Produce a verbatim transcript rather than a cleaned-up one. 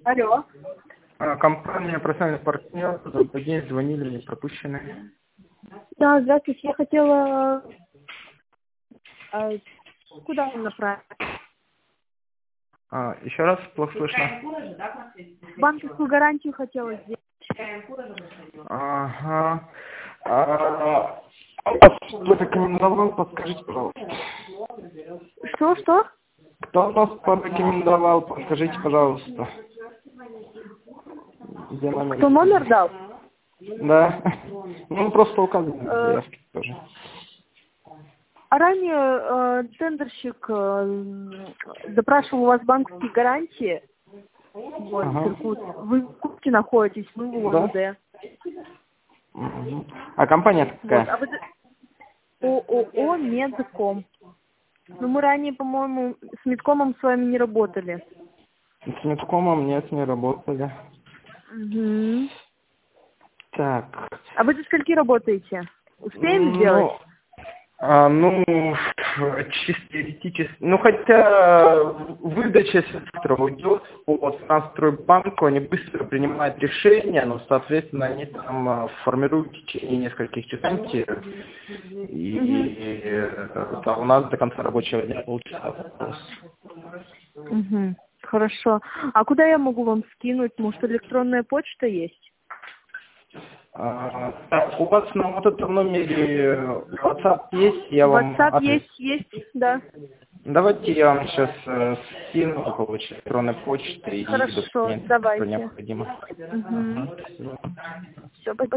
Алло. А, Компания «Профессиональный партнер», добрый день, звонили, не пропущены. Да, здравствуйте. Я хотела... а, куда вам направить? А, еще раз, плохо слышно. Банковскую гарантию хотела сделать. Ага. А, кто порекомендовал, подскажите, пожалуйста. Что, что? Кто вас порекомендовал, подскажите, пожалуйста. Где номер? Кто номер дал? Да. Ну, просто указано в Э, заявке тоже. А ранее э, тендерщик э, запрашивал у вас банковские гарантии. Вот, Ага. Иркутск. Вы в Иркутске находитесь, мы в Да? УВД. Мгм. А компания Вот, какая? а вы... ООО «Медком». Но мы ранее, по-моему, с Медкомом с вами не работали. С Медкомом нет, не работали. Угу. Так. А вы до скольки работаете? Успеем сделать? Ну, а, ну, чисто теоретически. Ну, хотя выдача сестров идет по Трансстройбанку, они быстро принимают решения, но, соответственно, они там а, формируют в течение нескольких часов. И, и э, да, у нас до конца рабочего дня полчаса. Угу. Хорошо. А куда я могу вам скинуть? Может, электронная почта есть? А, так, у вас на вот этом номере WhatsApp есть, я вам WhatsApp адрес. есть, есть, да. Давайте я вам сейчас э, скину по поводу электронной почты и Хорошо, документы, которые давайте. необходимо. Угу. Ага, спасибо. Все,